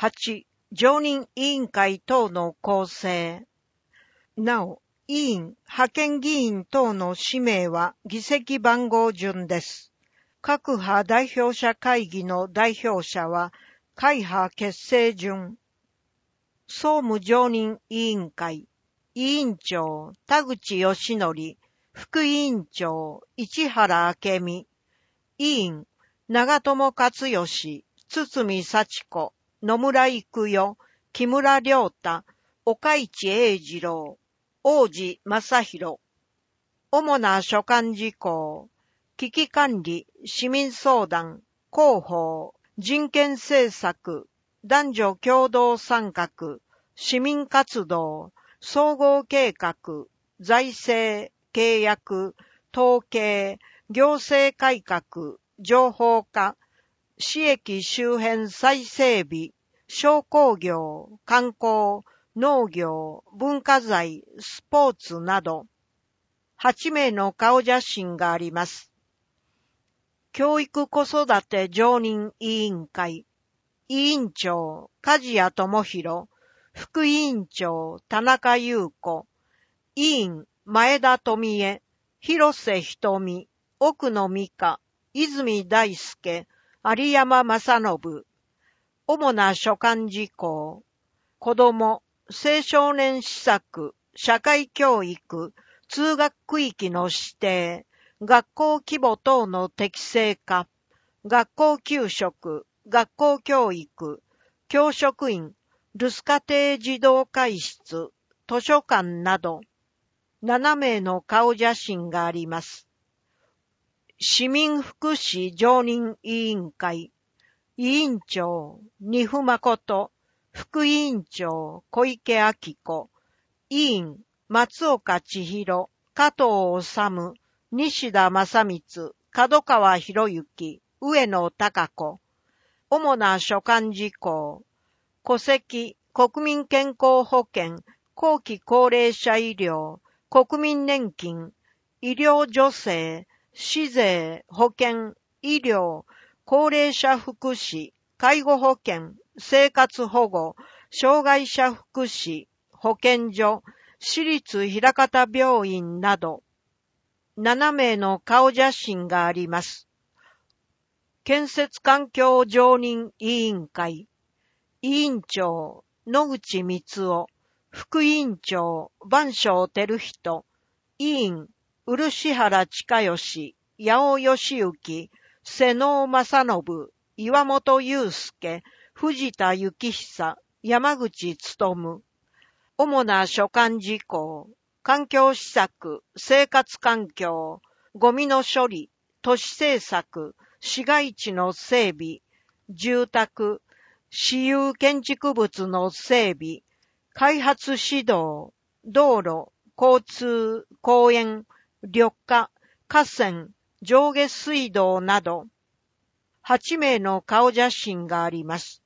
8、常任委員会等の構成。なお、委員、派遣議員等の氏名は議席番号順です。各派代表者会議の代表者は会派結成順。総務常任委員会、委員長、田口義則、副委員長、市原明美、委員、長友克義、堤幸子、野村育代、木村良太、岡市英二郎、王子正弘。主な所管事項、危機管理、市民相談、広報、人権政策、男女共同参画、市民活動、総合計画、財政、契約、統計、行政改革、情報化、市駅周辺再整備、商工業、観光、農業、文化財、スポーツなど、8名の顔写真があります。教育子育て常任委員会、委員長、梶谷智弘、副委員長、田中優子、委員、前田富江、広瀬瞳、奥野美香、泉大輔、有山正信。主な所管事項、子ども、青少年施策、社会教育、通学区域の指定、学校規模等の適正化、学校給食、学校教育、教職員、留守家庭児童会室、図書館など、7名の顔写真があります。市民福祉常任委員会、委員長、丹生誠、副委員長、小池晃子、委員、松岡千尋、加藤治、西田正光、門川博之、上野貴子。主な所管事項、戸籍、国民健康保険、後期高齢者医療、国民年金、医療助成、市税、保険、医療、高齢者福祉、介護保険、生活保護、障害者福祉、保健所、私立枚方病院など、7名の顔写真があります。建設環境常任委員会、委員長、野口光夫、副委員長、番匠照人、委員、漆原親義、八尾義行、瀬能正信、岩本裕介、藤田幸久、山口努。主な所管事項、環境施策、生活環境、ゴミの処理、都市政策、市街地の整備、住宅、私有建築物の整備、開発指導、道路、交通、公園、緑化、河川、上下水道など、8名の顔写真があります。